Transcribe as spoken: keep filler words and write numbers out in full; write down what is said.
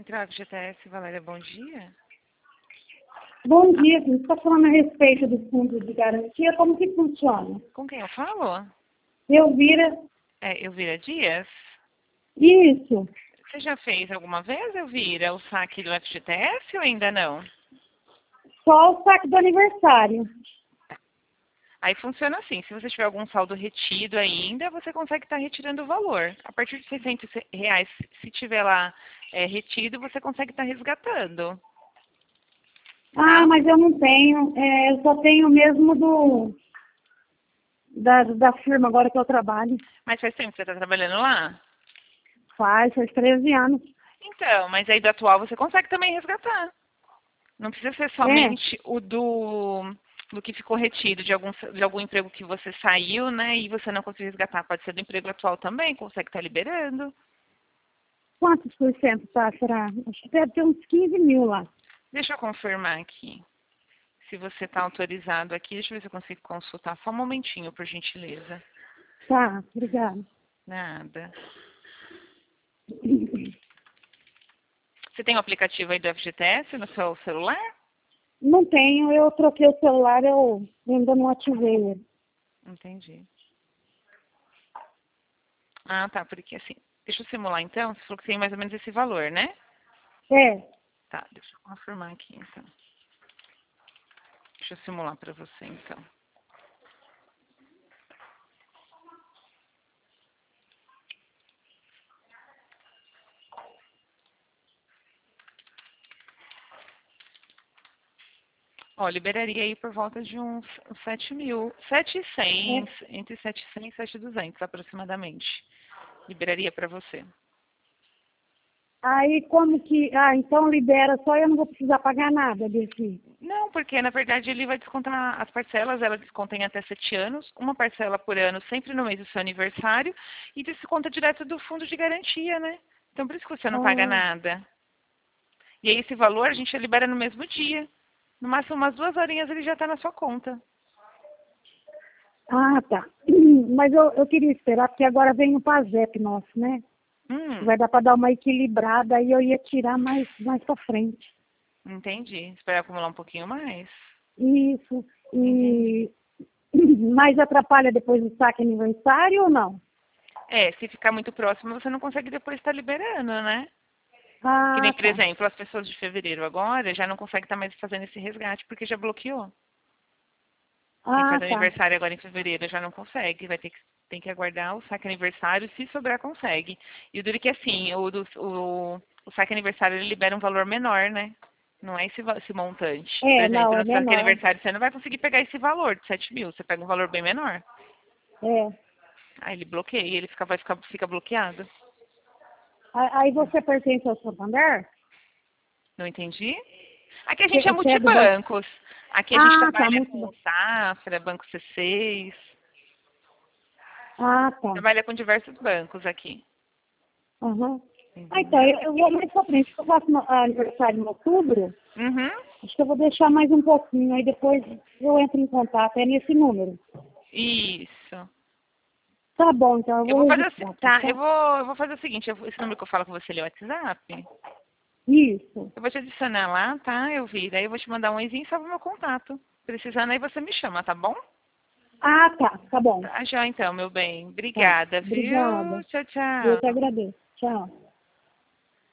Central F G T S, Valéria, bom dia. Bom dia, você está falando a respeito do fundo de garantia, como que funciona? Com quem eu falo? Elvira, É, Elvira Dias? isso, Você já fez alguma vez, Elvira, o saque do F G T S ou ainda não? só o saque do aniversário. Aí funciona assim, se você tiver algum saldo retido ainda, você consegue estar retirando o valor. A partir de seiscentos reais, se tiver lá é, retido, você consegue estar resgatando. Ah, Tá? mas eu não tenho, é, eu só tenho mesmo do da, da firma agora que eu trabalho. Mas faz tempo que você está trabalhando lá? Faz, faz treze anos. Então, mas aí do atual você consegue também resgatar. Não precisa ser É, somente o do, do que ficou retido, de algum, de algum emprego que você saiu, né, e você não conseguiu resgatar. Pode ser do emprego atual também, consegue estar liberando. quantos por cento tá, será? Acho que deve ter uns quinze mil lá. Deixa eu confirmar aqui. Se você está autorizado aqui, deixa eu ver se eu consigo consultar. Só um momentinho, por gentileza. Tá, obrigada. Nada. Você tem o aplicativo aí do F G T S no seu celular? Não tenho, eu troquei o celular, eu ainda não ativei ele. Entendi. Ah, tá, porque assim, deixa eu simular então, você falou que tem mais ou menos esse valor, né? É, Tá, deixa eu confirmar aqui então. Deixa eu simular para você então. Ó, liberaria aí por volta de uns sete mil, sete mil e cem, é. entre sete mil e cem e sete mil e duzentos aproximadamente. Liberaria para você. Aí como que, ah, então libera só, eu não vou precisar pagar nada desse. Não, porque na verdade ele vai descontar as parcelas, ela desconta em até sete anos, uma parcela por ano sempre no mês do seu aniversário e desconta direto do fundo de garantia, né? Então por isso que você não paga Ah, nada. E aí esse valor a gente libera no mesmo dia. No máximo umas duas horinhas ele já está na sua conta. ah, tá. Mas eu, eu queria esperar, porque agora vem o PASEP nosso, né? Hum, Vai dar para dar uma equilibrada, aí eu ia tirar mais, mais para frente. entendi. Esperar acumular um pouquinho mais. Isso. Entendi. E mais atrapalha depois do saque aniversário ou não? É, se ficar muito próximo, você não consegue depois estar liberando, né? Que nem, Ah, por tá. exemplo, as pessoas de fevereiro agora já não conseguem estar mais fazendo esse resgate porque já bloqueou. Quem Ah, faz tá. aniversário agora em fevereiro já não consegue, vai ter que, tem que aguardar o saque aniversário, se sobrar consegue. E o duro que assim, o, do, o, o saque aniversário ele libera um valor menor, né? Não é esse, va- esse montante. Por É, exemplo, não, é no saque menor. aniversário você não vai conseguir pegar esse valor de sete mil, você pega um valor bem menor. É. Aí ele bloqueia, ele fica, vai ficar, fica bloqueado. A- Aí você pertence ao Santander? Não entendi? Aqui a gente é Você você é do banco? multibancos. Aqui a gente Ah, tá, trabalha muito com bom. o Safra, Banco C seis, Ah, tá. trabalha com diversos bancos aqui. Aham. Ah, então, Entendeu? eu, eu vou mais pra frente. Eu faço no- aniversário em outubro. Uhum. Acho que eu vou deixar mais um pouquinho. Aí depois eu entro em contato. É nesse número. Isso. Tá bom, então eu Eu vou vou fazer o, registrar, se- tá tá, eu certo? vou, eu vou fazer o seguinte, eu vou- esse número que eu falo com você ali é o WhatsApp. Isso. Eu vou te adicionar lá, tá, Elvira? Aí eu vou te mandar um oizinho e salva o meu contato. Precisando aí você me chama, tá bom? Ah, tá. Tá bom. Tá, já então, meu bem. Tá. Obrigada, viu? Obrigada. Tchau, Eu que tchau. agradeço. Tchau.